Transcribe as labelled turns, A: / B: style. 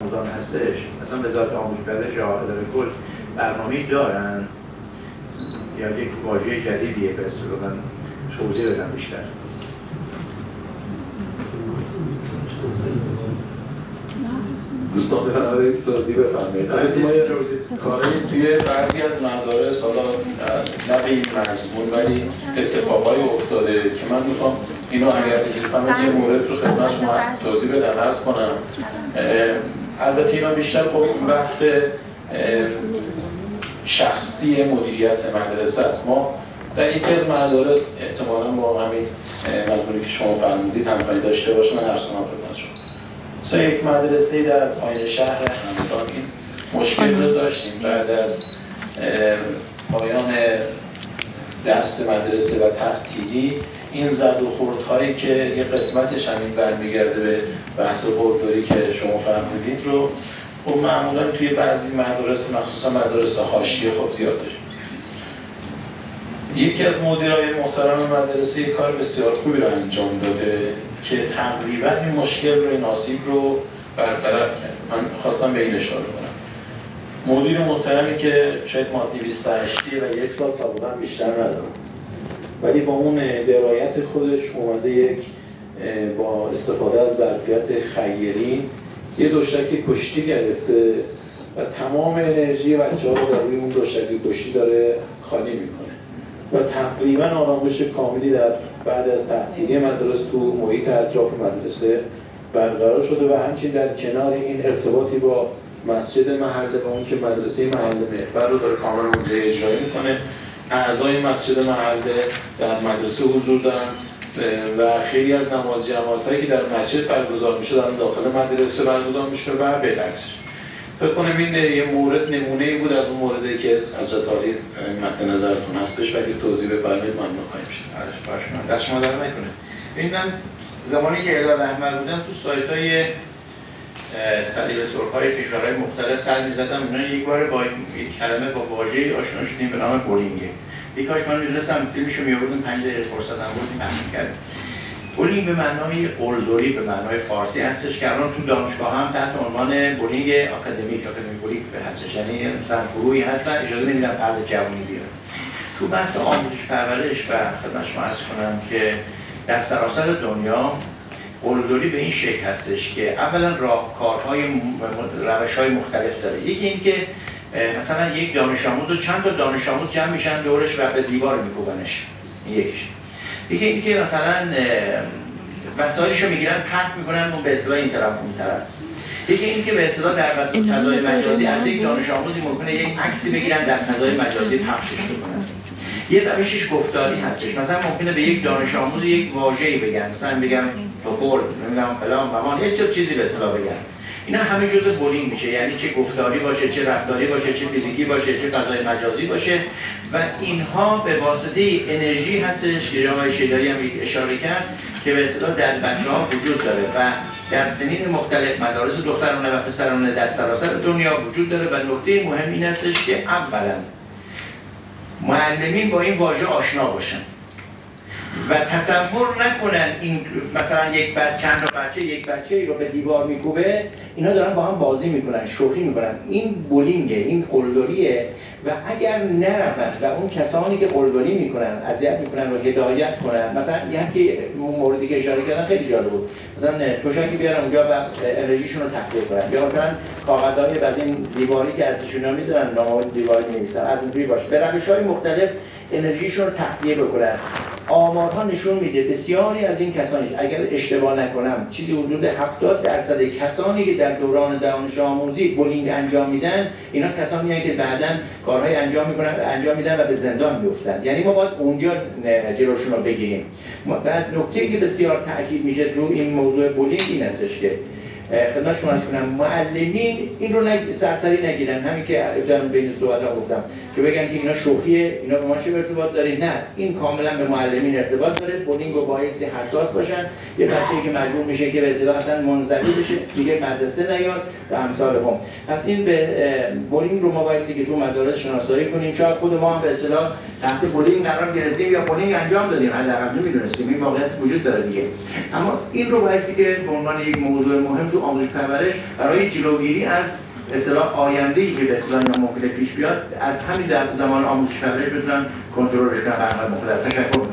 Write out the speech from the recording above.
A: آموزان هستش، مثلا وزارت آموزش پرورش یا اداره کل برنامه‌ای دارن یا یک واژه جدیدیه به اصطلاح من توضیح بدم بیشتر؟
B: دوستان بفرمایید توضیح بفرمایید. البته ما کاری توی بعضی از مدارس حالا نه به این مضمون ولی اتفاقایی افتاده که من میخوام اینو اگر بفهمید یه مورد رو خدمت شما توضیح بدم عرض کنم. البته اینا بیشتر خب بحث شخصی مدیریت مدرسه است. ما در یکی از مدارس احتمالاً با همین مضمونی که شما فرمودید همکاری داشته باشه من عرض کنم خدمت شما. مثلا یک مدرسه در پایین شهر همدان این مشکل رو داشتیم بعد از پایان درس مدرسه و تعطیلی این زد و خوردهایی که یه قسمتش همین برمیگرده به بحث قلدری که شما فرمودید رو خب معمولا توی بعضی مدارس مخصوصا مدارس حاشیه خب زیاد داریم. یکی از مدیرای محترم مدرسه یک کار بسیار خوبی رو انجام داده که تقریبا این مشکل رو این آسیب رو برطرف کرد. من خواستم به این اشاره کنم. مدیر محترمی که شاید مادی 28 و یک سال سابقا بیشتر نداره ولی با اون درایت خودش اومده یک با استفاده از ظرفیت خیری یه دوشک کشتی گرفته و تمام انرژی بچه‌ها رو در روی اون دوشک کشتی داره خالی میکنه و تقریبا آرامش کاملی در بعد از تعطیلی مدرسه تو محیط اطراف مدرسه برقرار شده و همچنین در کنار این ارتباطی با مسجد محله و اون که مدرسه محله محور رو داره کاملا اونجا اجرایی میکنه. اعضای مسجد محله در مدرسه حضور دارن و خیلی از نماز جماعتایی که در مسجد برگزار میشه در داخل مدرسه برگزار میشه و بالعکسش. فکر کنم این یه مورد نمونه‌ای بود از اون موردی که حضرت عالی مد نظرتون هستش ولی توضیح بفرمایید ممنون خواهیم شد.
A: باشه دست شما در نکنه. ببین من زمانی که هلال احمر بودم تو سایت‌های صلیب سرخ‌های کشورهای مختلف سر می‌زدم اینا یک بار با یک کلمه با واژه‌ای آشنا شدیم به نام بولینگ. یکاش من می‌دونستم فیلمشو می‌آوردیم 5 دقیقه فرصتم بود پخش کردم. بولینگ به معنای قلدری به معنای فارسی هستش که الان تو دانشگاه هم تحت عنوان بولینگ آکادمیک بولینگ هستش، یعنی مثلا گروهی هستن اجازه نمیدن فرد جوانی بیاد. تو بحث آموزش پرورش و خدمت شما عرض کنم که در سراسر دنیا قلدری به این شکل هستش که اولا راهکارهای روش‌های مختلف داره. یکی این که مثلا یک دانش آموز و چند تا دانش آموز جمع میشن دورش و به دیوار میکوبنش. یکیش. یکی این که مثلا وسایلشو میگیرن پرت میکنن اون به اصطلاح این طرف اون طرف. یکی این که به اصطلاح در فضای مجازی از یک دانش آموزی ممکنه یک عکسی بگیرن در فضای مجازی پخشش کنن. یه روشش گفتاری هستش. مثلا ممکنه به یک دانش آموز یک واژه‌ای بگن، مثلا بگن فوتبال، نمیدونم فلان بهمان، یه چیزی به اصطلاح بگن. اینا همه جزء بولینگ میشه، یعنی چه گفتاری باشه، چه رفتاری باشه، چه فیزیکی باشه، چه فضای مجازی باشه و اینها به واسطه انرژی هستش که آقای شیدایی هم اشاره کرد که به اصطلاح در بچه‌ها وجود داره و در سنین مختلف مدارس دخترانه و پسرانه در سراسر دنیا وجود داره و نکته مهم این هستش که اولا معلمین با این واژه آشنا باشن و تصور نکنن این مثلا چند تا بچه یک بچه‌ای رو به دیوار میکوبه اینا دارن با هم بازی میکنن، شوخی میکنن. این بولینگه، این قلدریه و اگر نرفت و اون کسانی که قلدری میکنن اذیت میکنن و هدایت کنن، مثلا یکی موردی که اشاره کردن خیلی جالب بود، مثلا توشکی بیارن اونجا و انرژیشون رو تخلیه کنن یا مثلا کاغذهای از این دیواری که ازشون میذارن نامه دیواری نمیذارن از اینجوری باشه به روش‌های مختلف انرژیشون رو تخلیه بکنن. آمارها نشون میده بسیاری از این کسانی اگر اشتباه نکنم چیزی حدود 70% کسانی که در دوران دانش آموزی بولینگ انجام میدن اینا کسانی هستند که بعداً کارهای انجام میدن و به زندان میافتند. یعنی ما باید اونجا جلوشون رو بگیریم. بعد نکته‌ای که بسیار تاکید میشه رو این موضوع بولینگ این هستش که خدمت شما عرض کنم معلمین این رو سرسری نگیرن، همین که ابتدا بین صحبت‌ها گفتم که بگن که اینا شوخیه، اینا به ما چه ارتباط داره. نه، این کاملا به معلمین ارتباط داره. بولینگ رو باعث حساس باشن. یه بچه‌ای که مجبور میشه که به اصطلاح اصلا منزوی بشه دیگه مدرسه نیاد و امثال هم. پس این به بولینگ رو ما باعثی که تو مدارس شناسایی کنیم. شاید خود ما هم به اصطلاح تحت بولینگ قرار گرفتیم یا بولینگ انجام دادیم، حداقل نمی‌دونستیم این واقعیت وجود داره دیگه. اما این رو باعثی که به عنوان یک موضوع مهم تو آموزش پرورش برای جلوگیری از اصطلاح آینده‌ای که به اصطلاح اینا ممکنه پیش بیاد، از همین در زمان آموزش پرورش بتونن کنترلش کنن. برنامه مختلف. تشکر.